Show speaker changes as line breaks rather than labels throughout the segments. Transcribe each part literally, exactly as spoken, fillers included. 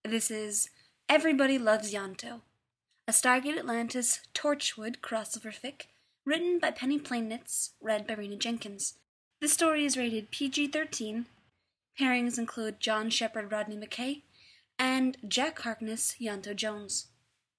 This is Everybody Loves Ianto, a Stargate Atlantis Torchwood crossover fic, written by Penny Plainitz, read by Rena Jenkins. The story is rated P G thirteen. Pairings include John Shepard Rodney McKay and Jack Harkness Ianto Jones.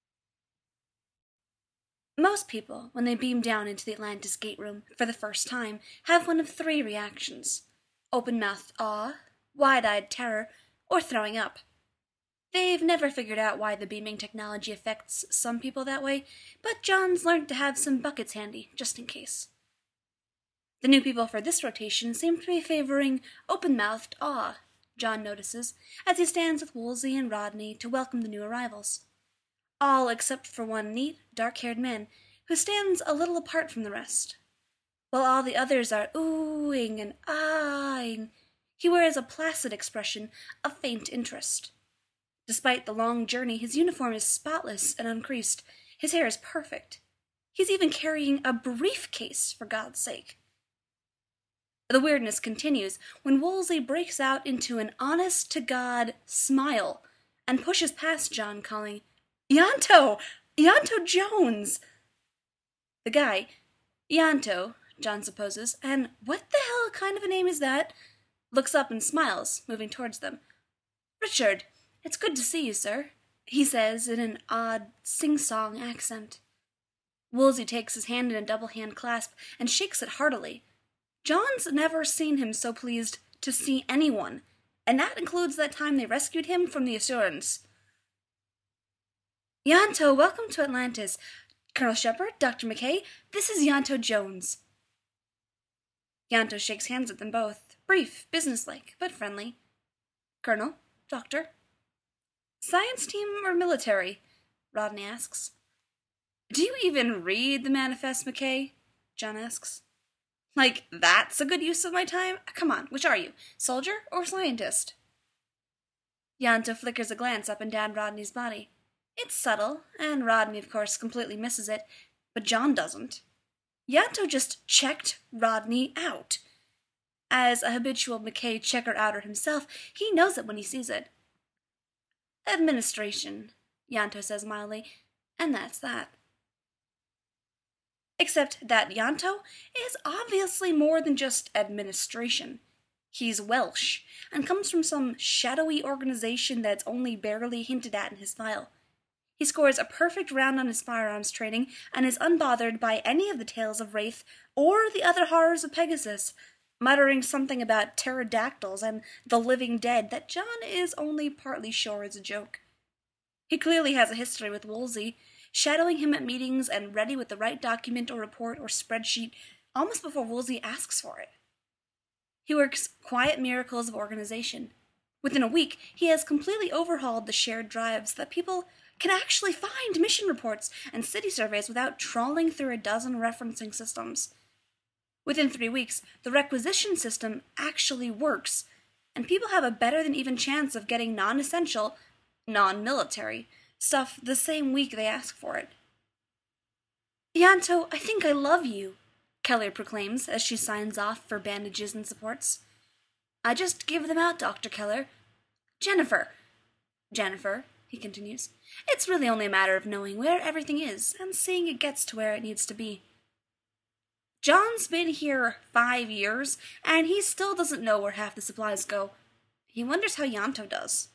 Most people, when they beam down into the Atlantis gate room for the first time, have one of three reactions: open-mouthed awe, wide-eyed terror, or throwing up. They've never figured out why the beaming technology affects some people that way, but John's learned to have some buckets handy, just in case. The new people for this rotation seem to be favoring open-mouthed awe, John notices, as he stands with Woolsey and Rodney to welcome the new arrivals. All except for one neat, dark-haired man, who stands a little apart from the rest. While all the others are oohing and ahhing, he wears a placid expression of faint interest. Despite the long journey, his uniform is spotless and uncreased. His hair is perfect. He's even carrying a briefcase, for God's sake. The weirdness continues when Woolsey breaks out into an honest-to-God smile and pushes past John, calling, "Ianto! Ianto Jones!" The guy, Ianto, John supposes, and what the hell kind of a name is that, looks up and smiles, moving towards them. "Richard, it's good to see you, sir," he says in an odd, sing-song accent. Woolsey takes his hand in a double-hand clasp and shakes it heartily. John's never seen him so pleased to see anyone, and that includes that time they rescued him from the Assurance. "Ianto, welcome to Atlantis. Colonel Shepard, Doctor McKay, this is Ianto Jones." Ianto shakes hands with them both, brief, businesslike, but friendly. "Colonel, Doctor." "Science team or military?" Rodney asks. "Do you even read the manifest, McKay?" John asks. "Like, that's a good use of my time? Come on, which are you, soldier or scientist?" Ianto flickers a glance up and down Rodney's body. It's subtle, and Rodney, of course, completely misses it, but John doesn't. Ianto just checked Rodney out. As a habitual McKay checker-outer himself, he knows it when he sees it. "Administration," Ianto says mildly, and that's that. Except that Ianto is obviously more than just administration. He's Welsh, and comes from some shadowy organization that's only barely hinted at in his file. He scores a perfect round on his firearms training, and is unbothered by any of the tales of Wraith or the other horrors of Pegasus, muttering something about pterodactyls and the living dead that John is only partly sure is a joke. He clearly has a history with Woolsey, shadowing him at meetings and ready with the right document or report or spreadsheet almost before Woolsey asks for it. He works quiet miracles of organization. Within a week, he has completely overhauled the shared drives so that people can actually find mission reports and city surveys without trawling through a dozen referencing systems. Within three weeks, the requisition system actually works, and people have a better than even chance of getting non-essential, non-military stuff the same week they ask for it. "Ianto, I think I love you," Keller proclaims as she signs off for bandages and supports. "I just give them out, Doctor Keller. Jennifer, Jennifer, he continues, it's really only a matter of knowing where everything is and seeing it gets to where it needs to be. John's been here five years, and he still doesn't know where half the supplies go. He wonders how Ianto does."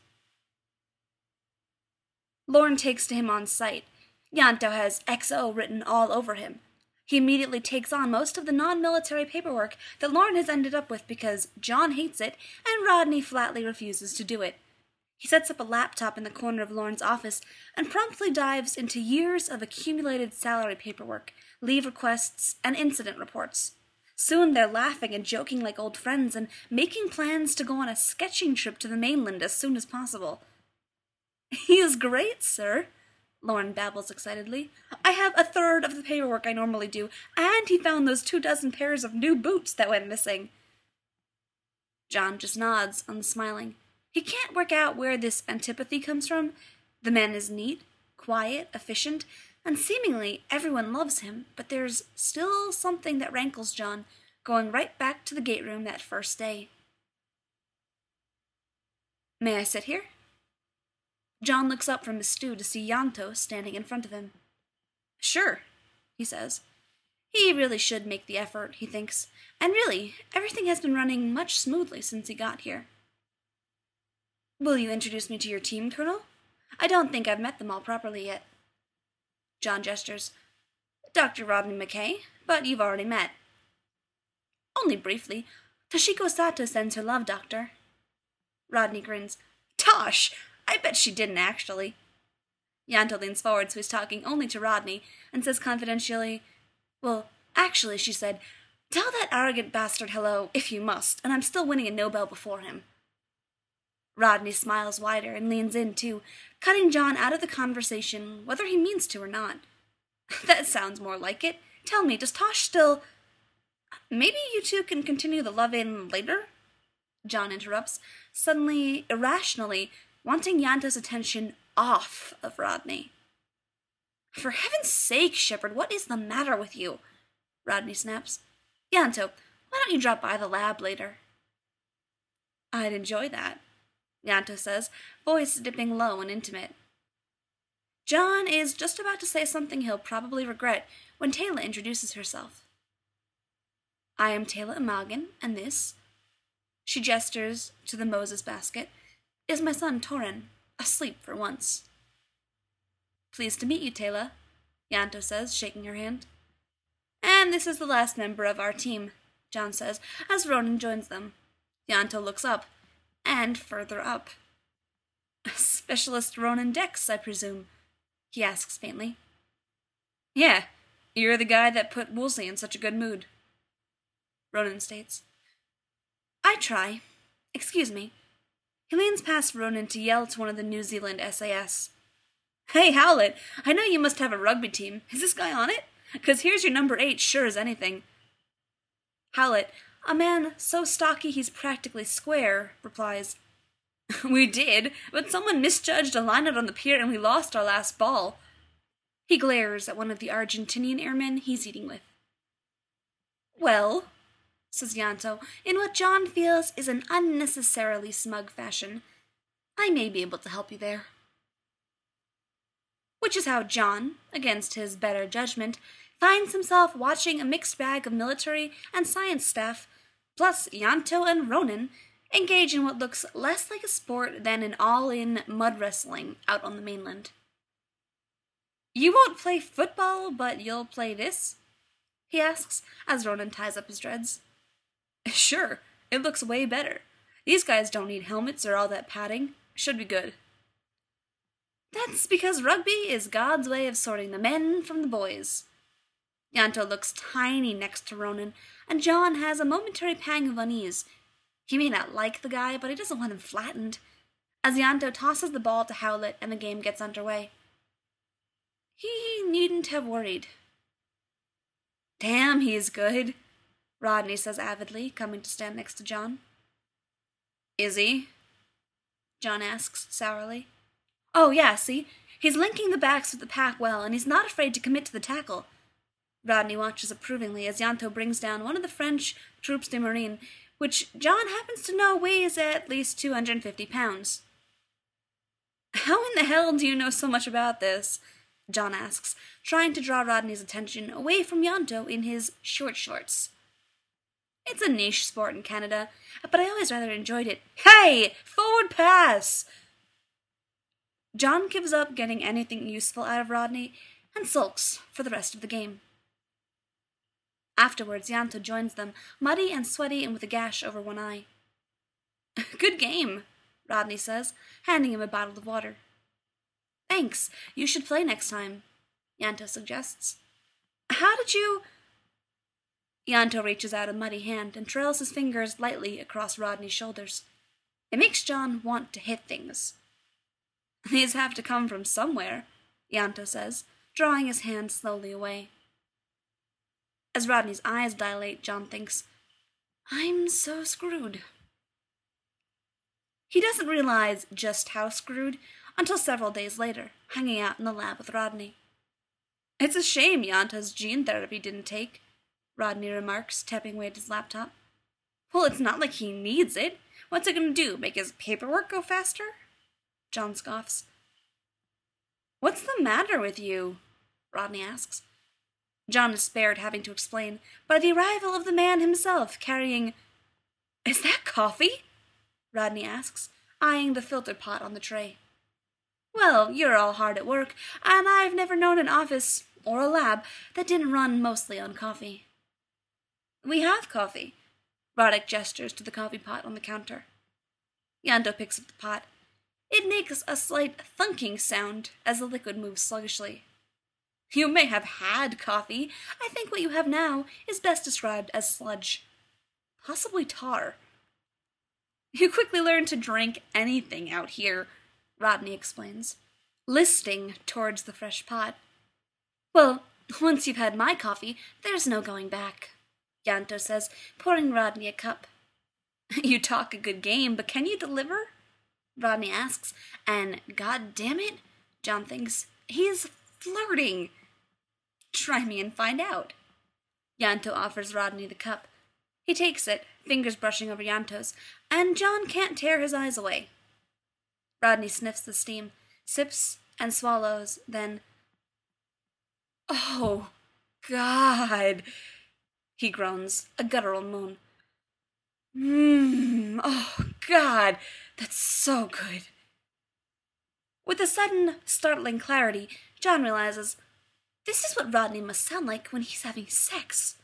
Lorne takes to him on sight. Ianto has X O written all over him. He immediately takes on most of the non-military paperwork that Lorne has ended up with because John hates it, and Rodney flatly refuses to do it. He sets up a laptop in the corner of Lorne's office and promptly dives into years of accumulated salary paperwork, leave requests, and incident reports. Soon they're laughing and joking like old friends and making plans to go on a sketching trip to the mainland as soon as possible. "He is great, sir," Lorne babbles excitedly. "I have a third of the paperwork I normally do, and he found those two dozen pairs of new boots that went missing." John just nods, unsmiling. He can't work out where this antipathy comes from. The man is neat, quiet, efficient, and seemingly everyone loves him, but there's still something that rankles John, going right back to the gate room that first day. "May I sit here?" John looks up from his stew to see Ianto standing in front of him. Sure, he says. He really should make the effort, he thinks, and really, everything has been running much smoothly since he got here. Will you introduce me to your team, Colonel? I don't think I've met them all properly yet. John gestures. Doctor Rodney McKay, but you've already met. Only briefly. Toshiko Sato sends her love, Doctor. Rodney grins. Tosh! I bet she didn't actually. Ianto leans forward so he's talking only to Rodney and says confidentially, Well, actually, she said, tell that arrogant bastard hello, if you must, and I'm still winning a Nobel before him. Rodney smiles wider and leans in, too, cutting John out of the conversation, whether he means to or not. That sounds more like it. Tell me, does Tosh still... Maybe you two can continue the love-in later? John interrupts, suddenly, irrationally, wanting Ianto's attention off of Rodney. For heaven's sake, Shepard, what is the matter with you? Rodney snaps. Ianto, why don't you drop by the lab later? I'd enjoy that, Ianto says, voice dipping low and intimate. John is just about to say something he'll probably regret when Taylor introduces herself. I am Taylor Imogen, and this, she gestures to the Moses basket, is my son Torin, asleep for once. Pleased to meet you, Taylor, Ianto says, shaking her hand. And this is the last member of our team, John says, as Ronan joins them. Ianto looks up, and further up. Specialist Ronan Dex, I presume, he asks faintly. Yeah, you're the guy that put Woolsey in such a good mood, Ronan states. I try. Excuse me. He leans past Ronan to yell to one of the New Zealand S A S. Hey, Howlett, I know you must have a rugby team. Is this guy on it? 'Cause here's your number eight, sure as anything. Howlett, a man so stocky he's practically square, replies, We did, but someone misjudged a line-out on the pier and we lost our last ball. He glares at one of the Argentinian airmen he's eating with. Well, says Ianto, in what John feels is an unnecessarily smug fashion, I may be able to help you there. Which is how John, against his better judgment, finds himself watching a mixed bag of military and science staff, plus Ianto and Ronan, engage in what looks less like a sport than an all-in mud wrestling out on the mainland. You won't play football, but you'll play this? He asks, as Ronan ties up his dreads. Sure, it looks way better. These guys don't need helmets or all that padding. Should be good. That's because rugby is God's way of sorting the men from the boys. Ianto looks tiny next to Ronan, and John has a momentary pang of unease. He may not like the guy, but he doesn't want him flattened, as Ianto tosses the ball to Howlett and the game gets underway. He needn't have worried. Damn, he's good, Rodney says avidly, coming to stand next to John. Is he? John asks sourly. Oh, yeah, see? He's linking the backs with the pack well, and he's not afraid to commit to the tackle. Rodney watches approvingly as Ianto brings down one of the French troupes de marine, which John happens to know weighs at least two hundred fifty pounds. How in the hell do you know so much about this? John asks, trying to draw Rodney's attention away from Ianto in his short shorts. It's a niche sport in Canada, but I always rather enjoyed it. Hey! Forward pass! John gives up getting anything useful out of Rodney and sulks for the rest of the game. Afterwards, Ianto joins them, muddy and sweaty and with a gash over one eye. Good game, Rodney says, handing him a bottle of water. Thanks, you should play next time, Ianto suggests. How did you... Ianto reaches out a muddy hand and trails his fingers lightly across Rodney's shoulders. It makes John want to hit things. These have to come from somewhere, Ianto says, drawing his hand slowly away. As Rodney's eyes dilate, John thinks, I'm so screwed. He doesn't realize just how screwed until several days later, hanging out in the lab with Rodney. It's a shame Ianto's gene therapy didn't take, Rodney remarks, tapping away at his laptop. Well, it's not like he needs it. What's it going to do, make his paperwork go faster? John scoffs. What's the matter with you? Rodney asks. John is spared having to explain by the arrival of the man himself, carrying... Is that coffee? Rodney asks, eyeing the filter pot on the tray. Well, you're all hard at work, and I've never known an office, or a lab, that didn't run mostly on coffee. We have coffee. Roddick gestures to the coffee pot on the counter. Ianto picks up the pot. It makes a slight thunking sound as the liquid moves sluggishly. You may have had coffee. I think what you have now is best described as sludge. Possibly tar. You quickly learn to drink anything out here, Rodney explains, listing towards the fresh pot. Well, once you've had my coffee, there's no going back, Ianto says, pouring Rodney a cup. You talk a good game, but can you deliver? Rodney asks, and god damn it, John thinks, he's flirting. Try me and find out. Ianto offers Rodney the cup. He takes it, fingers brushing over Ianto's, and John can't tear his eyes away. Rodney sniffs the steam, sips, and swallows, then... Oh, God, he groans, a guttural moan. Mmm, oh, God, that's so good. With a sudden, startling clarity, John realizes this is what Rodney must sound like when he's having sex.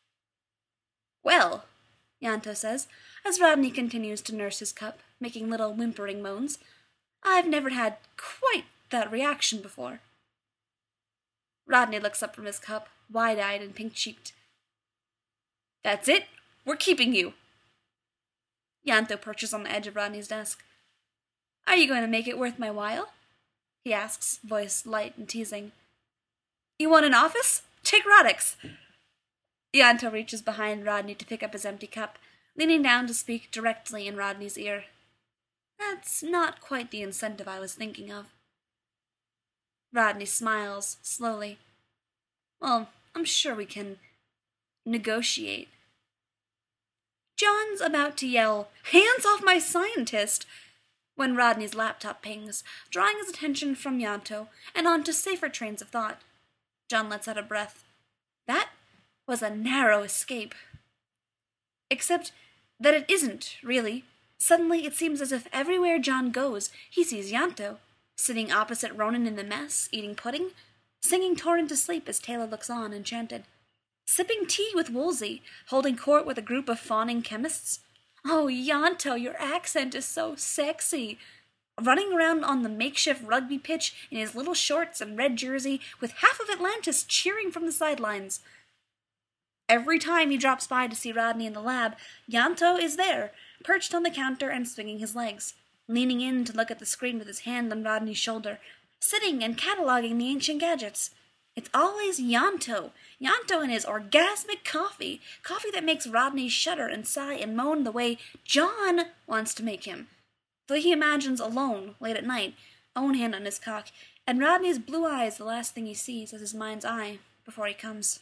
Well, Ianto says, as Rodney continues to nurse his cup, making little whimpering moans, I've never had quite that reaction before. Rodney looks up from his cup, wide-eyed and pink-cheeked. That's it. We're keeping you. Ianto perches on the edge of Rodney's desk. Are you going to make it worth my while? He asks, voice light and teasing. You want an office? Take Roddick's. Ianto reaches behind Rodney to pick up his empty cup, leaning down to speak directly in Rodney's ear. That's not quite the incentive I was thinking of. Rodney smiles, slowly. Well, I'm sure we can negotiate. John's about to yell, Hands off my scientist! When Rodney's laptop pings, drawing his attention from Ianto and onto safer trains of thought. John lets out a breath. That was a narrow escape. Except that it isn't, really. Suddenly it seems as if everywhere John goes, he sees Ianto, sitting opposite Ronan in the mess, eating pudding, singing Torrin to sleep as Taylor looks on, enchanted, sipping tea with Woolsey, holding court with a group of fawning chemists. Oh, Ianto, your accent is so sexy. Running around on the makeshift rugby pitch in his little shorts and red jersey, with half of Atlantis cheering from the sidelines. Every time he drops by to see Rodney in the lab, Ianto is there, perched on the counter and swinging his legs, leaning in to look at the screen with his hand on Rodney's shoulder, sitting and cataloging the ancient gadgets. It's always Ianto, Ianto and his orgasmic coffee, coffee that makes Rodney shudder and sigh and moan the way John wants to make him. Though he imagines alone, late at night, own hand on his cock, and Rodney's blue eyes the last thing he sees as his mind's eye before he comes.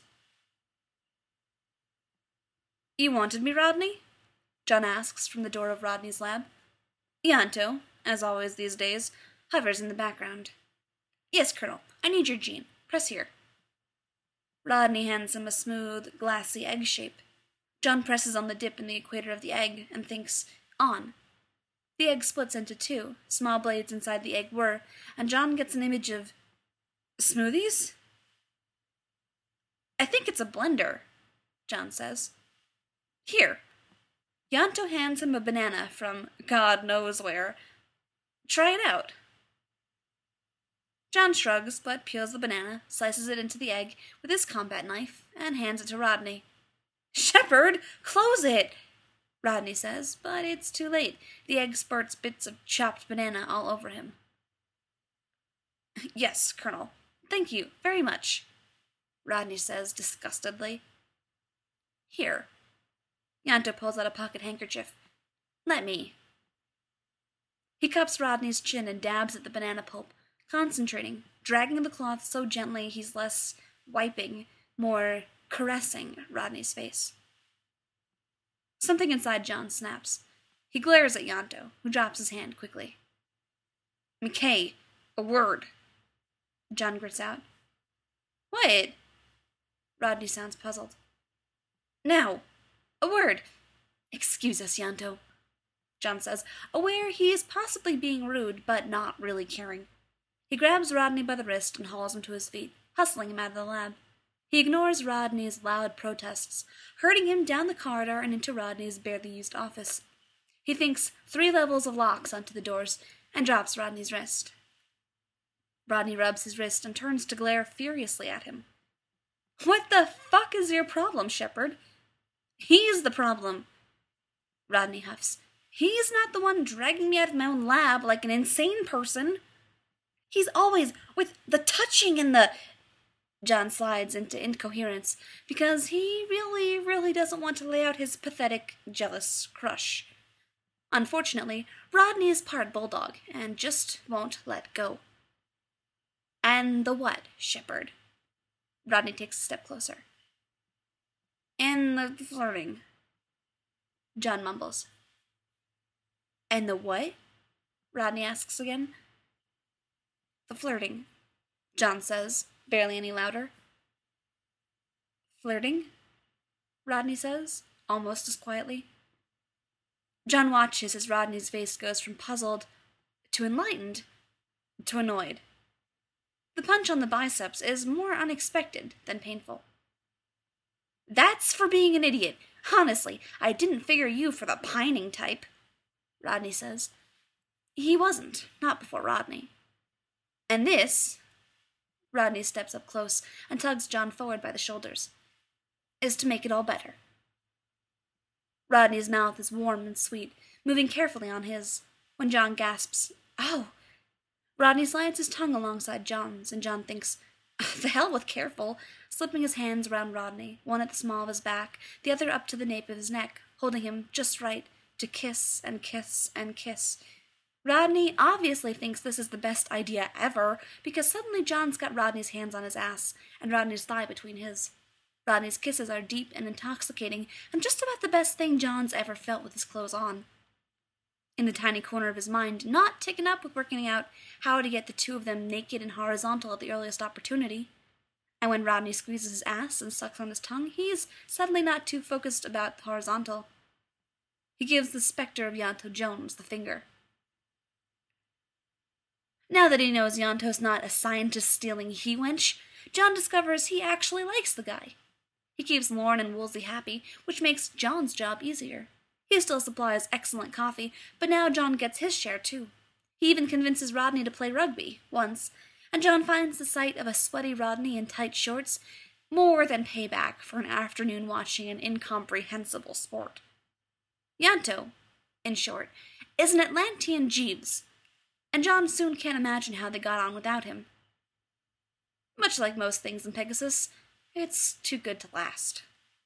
You wanted me, Rodney? John asks from the door of Rodney's lab. Ianto, as always these days, hovers in the background. Yes, Colonel, I need your gene. Press here. Rodney hands him a smooth, glassy egg shape. John presses on the dip in the equator of the egg and thinks, on. The egg splits into two, small blades inside the egg whir, and John gets an image of... smoothies? I think it's a blender, John says. Here. Ianto hands him a banana from God knows where. Try it out. John shrugs, but peels the banana, slices it into the egg with his combat knife, and hands it to Rodney. Shepard, close it! Rodney says, but it's too late. The egg spurts bits of chopped banana all over him. Yes, Colonel. Thank you very much, Rodney says disgustedly. Here. Ianto pulls out a pocket handkerchief. Let me. He cups Rodney's chin and dabs at the banana pulp, concentrating, dragging the cloth so gently he's less wiping, more caressing Rodney's face. Something inside John snaps. He glares at Ianto, who drops his hand quickly. McKay, a word. John grits out. What? Rodney sounds puzzled. Now, a word. Excuse us, Ianto, John says, aware he is possibly being rude, but not really caring. He grabs Rodney by the wrist and hauls him to his feet, hustling him out of the lab. He ignores Rodney's loud protests, herding him down the corridor and into Rodney's barely used office. He thinks three levels of locks onto the doors and drops Rodney's wrist. Rodney rubs his wrist and turns to glare furiously at him. What the fuck is your problem, Shepard? He's the problem. Rodney huffs. He's not the one dragging me out of my own lab like an insane person. He's always with the touching and the... John slides into incoherence because he really, really doesn't want to lay out his pathetic, jealous crush. Unfortunately, Rodney is part bulldog and just won't let go. And the what, Shepard? Rodney takes a step closer. And the flirting. John mumbles. And the what? Rodney asks again. The flirting, John says, barely any louder. Flirting? Rodney says, almost as quietly. John watches as Rodney's face goes from puzzled to enlightened to annoyed. The punch on the biceps is more unexpected than painful. That's for being an idiot. Honestly, I didn't figure you for the pining type, Rodney says. He wasn't, not before Rodney. And this, Rodney steps up close and tugs John forward by the shoulders, is to make it all better. Rodney's mouth is warm and sweet, moving carefully on his. When John gasps, "Oh!" Rodney slides his tongue alongside John's, and John thinks, the hell with careful, slipping his hands around Rodney, one at the small of his back, the other up to the nape of his neck, holding him just right to kiss and kiss and kiss. Rodney obviously thinks this is the best idea ever, because suddenly John's got Rodney's hands on his ass, and Rodney's thigh between his. Rodney's kisses are deep and intoxicating, and just about the best thing John's ever felt with his clothes on. In the tiny corner of his mind, not taken up with working out how to get the two of them naked and horizontal at the earliest opportunity. And when Rodney squeezes his ass and sucks on his tongue, he's suddenly not too focused about the horizontal. He gives the specter of Ianto Jones the finger. Now that he knows Ianto's not a scientist-stealing he-wench, John discovers he actually likes the guy. He keeps Lorne and Woolsey happy, which makes John's job easier. He still supplies excellent coffee, but now John gets his share too. He even convinces Rodney to play rugby, once, and John finds the sight of a sweaty Rodney in tight shorts more than payback for an afternoon watching an incomprehensible sport. Ianto, in short, is an Atlantean Jeeves, and John soon can't imagine how they got on without him. Much like most things in Pegasus, it's too good to last.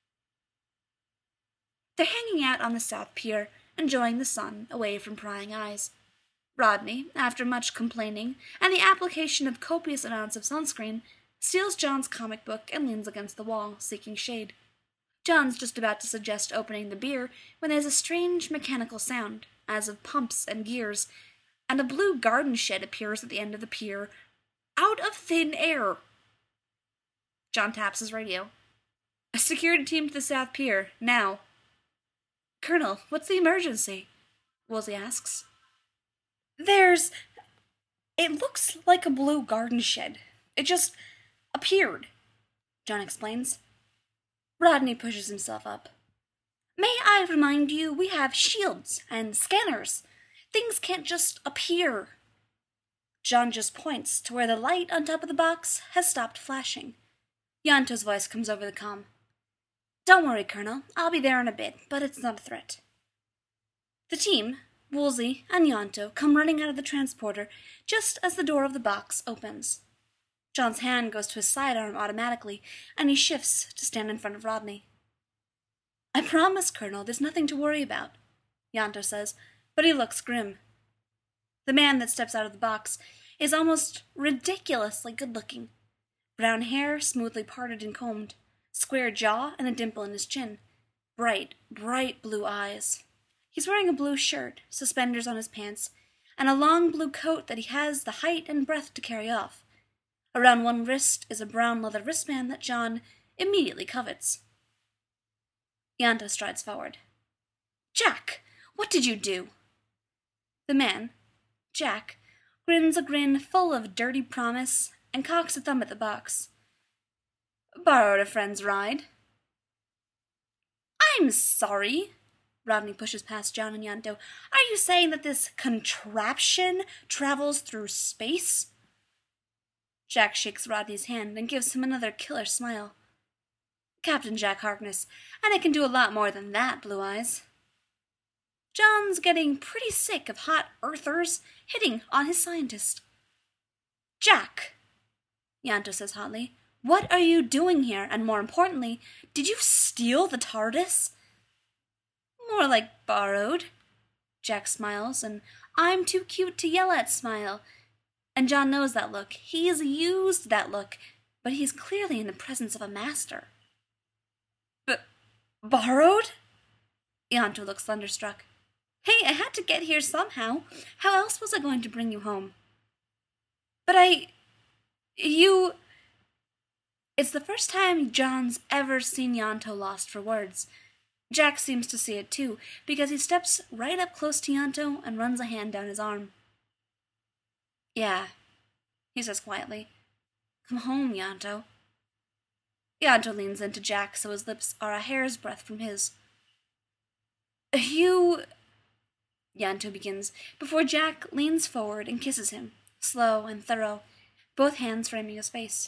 They're hanging out on the South Pier, enjoying the sun away from prying eyes. Rodney, after much complaining and the application of copious amounts of sunscreen, steals John's comic book and leans against the wall, seeking shade. John's just about to suggest opening the beer when there's a strange mechanical sound, as of pumps and gears, and a blue garden shed appears at the end of the pier, out of thin air. John taps his radio. A security team to the South Pier, now. Colonel, what's the emergency? Woolsey asks. There's... It looks like a blue garden shed. It just appeared, John explains. Rodney pushes himself up. May I remind you, we have shields and scanners. Things can't just appear. John just points to where the light on top of the box has stopped flashing. Ianto's voice comes over the comm. Don't worry, Colonel. I'll be there in a bit, but it's not a threat. The team, Woolsey and Ianto, come running out of the transporter just as the door of the box opens. John's hand goes to his sidearm automatically, and he shifts to stand in front of Rodney. I promise, Colonel, there's nothing to worry about, Ianto says, but he looks grim. The man that steps out of the box is almost ridiculously good-looking. Brown hair smoothly parted and combed, square jaw and a dimple in his chin, bright, bright blue eyes. He's wearing a blue shirt, suspenders on his pants, and a long blue coat that he has the height and breadth to carry off. Around one wrist is a brown leather wristband that John immediately covets. Ianto strides forward. Jack, what did you do? The man, Jack, grins a grin full of dirty promise and cocks a thumb at the box. Borrowed a friend's ride. I'm sorry. Rodney pushes past John and Ianto. Are you saying that this contraption travels through space? Jack shakes Rodney's hand and gives him another killer smile. Captain Jack Harkness, and I can do a lot more than that, Blue Eyes. John's getting pretty sick of hot earthers hitting on his scientist. Jack, Ianto says hotly, what are you doing here? And more importantly, did you steal the TARDIS? More like borrowed. Jack smiles, and I'm too cute to yell at smile. And John knows that look. He's used that look, but he's clearly in the presence of a master. B- borrowed? Ianto looks thunderstruck. Hey, I had to get here somehow. How else was I going to bring you home? But I... You... It's the first time John's ever seen Ianto lost for words. Jack seems to see it too, because he steps right up close to Ianto and runs a hand down his arm. Yeah, he says quietly. Come home, Ianto. Ianto leans into Jack so his lips are a hair's breadth from his. You... Ianto begins, before Jack leans forward and kisses him, slow and thorough, both hands framing his face.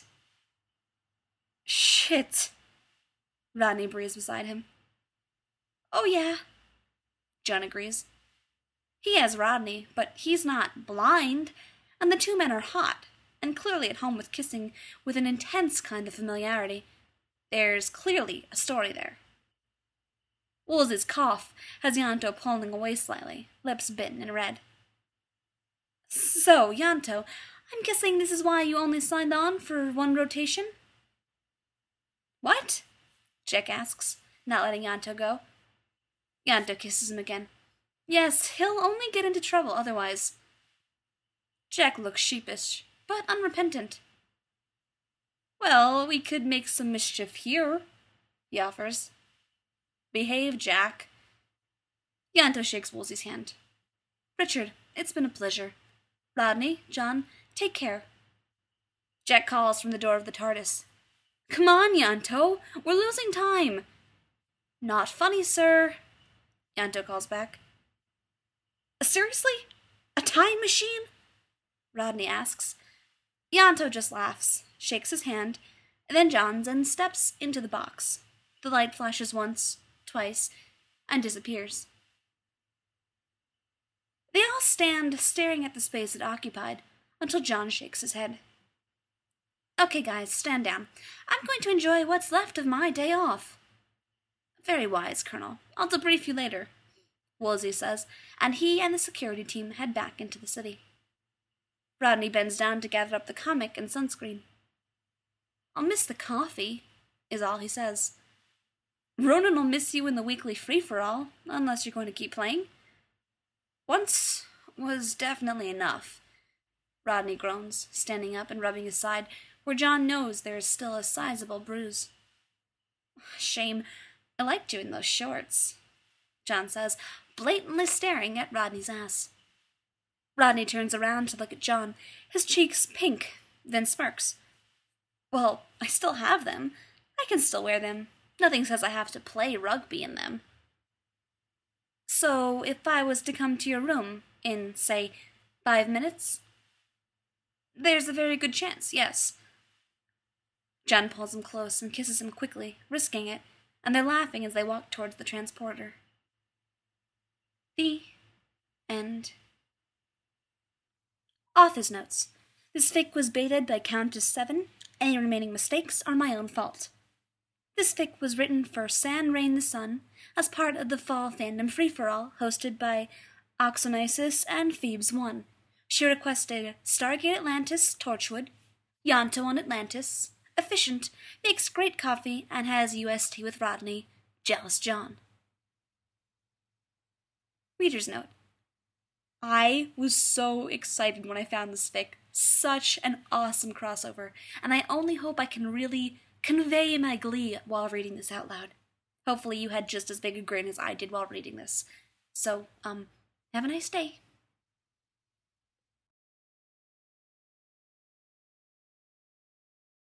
Shit, Rodney breathes beside him. Oh yeah, John agrees. He has Rodney, but he's not blind, and the two men are hot, and clearly at home with kissing with an intense kind of familiarity. There's clearly a story there. Woolsey's cough has Ianto pulling away slightly, lips bitten and red. So, Ianto, I'm guessing this is why you only signed on for one rotation? What? Jack asks, not letting Ianto go. Ianto kisses him again. Yes, he'll only get into trouble otherwise. Jack looks sheepish, but unrepentant. Well, we could make some mischief here, he offers. Behave, Jack. Ianto shakes Woolsey's hand. Richard, it's been a pleasure. Rodney, John, take care. Jack calls from the door of the TARDIS. Come on, Ianto, we're losing time. Not funny, sir, Ianto calls back. Seriously? A time machine? Rodney asks. Ianto just laughs, shakes his hand, and then Johns and steps into the box. The light flashes once, twice, and disappears. They all stand staring at the space it occupied until John shakes his head. Okay, guys, stand down. I'm going to enjoy what's left of my day off. Very wise, Colonel. I'll debrief you later, Woolsey says, and he and the security team head back into the city. Rodney bends down to gather up the comic and sunscreen. I'll miss the coffee, is all he says. Ronan will miss you in the weekly free-for-all, unless you're going to keep playing. Once was definitely enough, Rodney groans, standing up and rubbing his side, where John knows there is still a sizable bruise. Shame. I liked you in those shorts, John says, blatantly staring at Rodney's ass. Rodney turns around to look at John, his cheeks pink, then smirks. Well, I still have them. I can still wear them. Nothing says I have to play rugby in them. So, if I was to come to your room in, say, five minutes? There's a very good chance, yes. John pulls him close and kisses him quickly, risking it, and they're laughing as they walk towards the transporter. The end. Author's notes. This fic was baited by Countess Seven. Any remaining mistakes are my own fault. This fic was written for San Rain the Sun as part of the Fall Fandom Free-For-All hosted by Oxonisis and Phoebes One. She requested Stargate Atlantis, Torchwood, Ianto on Atlantis, Efficient, makes great coffee, and has U S T with Rodney, Jealous John. Reader's note. I was so excited when I found this fic. Such an awesome crossover, and I only hope I can really convey my glee while reading this out loud. Hopefully you had just as big a grin as I did while reading this. So, um, have a nice day.